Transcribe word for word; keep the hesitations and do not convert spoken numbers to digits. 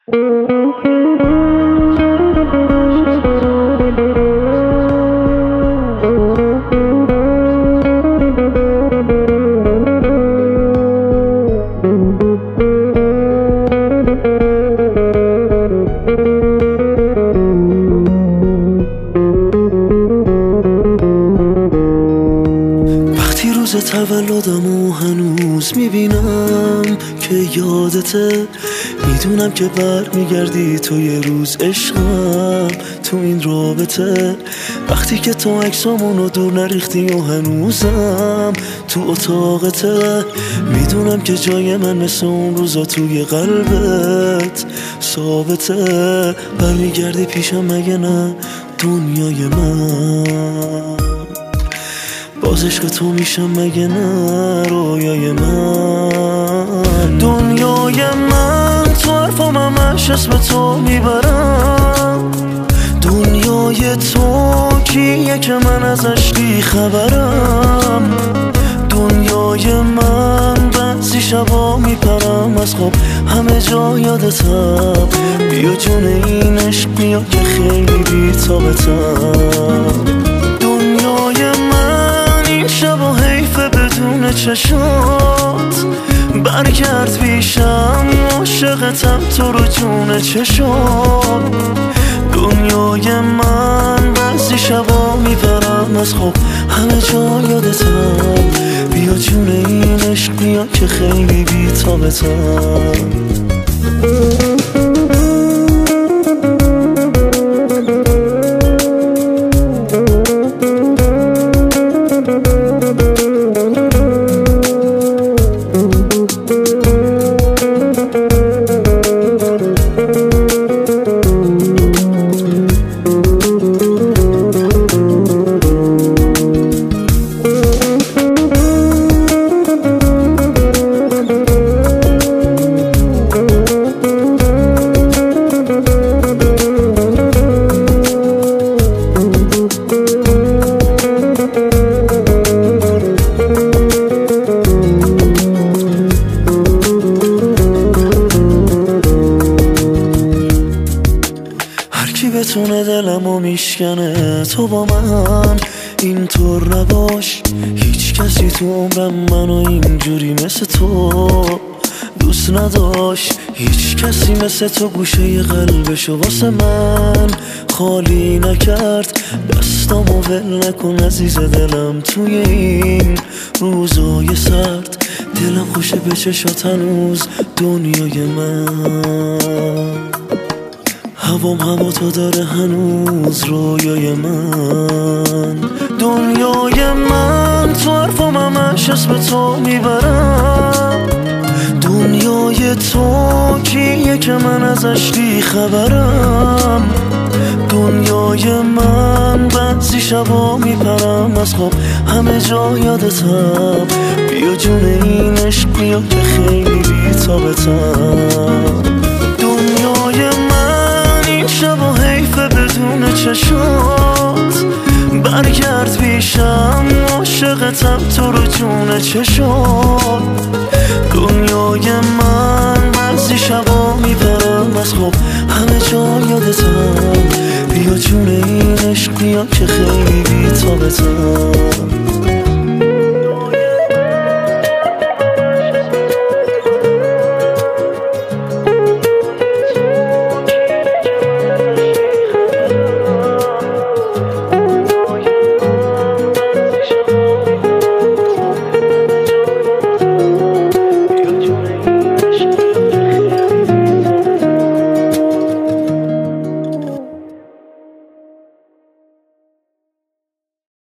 تولدمو هنوز میبینم که یادته، میدونم که بر میگردی تو یه روز عشقم تو این رابطه. وقتی که تو عکسامونو دور نریختی و هنوزم تو اتاقته، میدونم که جای من مثل اون روزا توی قلبت ثابته. برمیگردی پیشم مگه نه دنیای من؟ باز عشق تو میشم مگه نه رویای من؟ دنیای من تو حرفام همش اسم تو میبرم. دنیای تو کیه که من ازش بی خبرم؟ دنیای من بعضی شبا میپرم از خواب همه جا یادتم. بیا جون این عشق بیا که خیلی بی تابتم. دنیای من این شبا حیفه بدون چشات، برگرد پیشم عاشقتم تو رو جون چشات. دنیای من بعضی شبا میپرم از خواب همه جا یادتم. بیا جون این عشق بیا که خیلی بی تابتم. بتونه دلمو میشکنه تو با من اینطور نباش. هیچ کسی تو عمرم منو اینجوری مثل تو دوست نداشت. هیچ کسی مثل تو گوشه قلبشو واسه من خالی نکرد. دستامو ول نکن عزیز دلم توی این روزای سرد. دلم خوشه به چشات هنوز دنیای من. هوام هوا تو داره هنوز رویای من. دنیای من تو حرفام همش اسم تو میبرم. دنیای تو کیه که من ازش بی خبرم؟ دنیای من بعضی شبا میپرم از خواب همه جا یادتم. بیا جون این عشق بیا که خیلی بی تابتم. دنیای من این شبا حیفه بدون چشات، برگرد پیشم عاشقتم تو رو جون چشات. دنیای من بعضی شبا میپرم از خواب همه جا یادتم. بیا جون این عشق بیا که خیلی بی تابتم.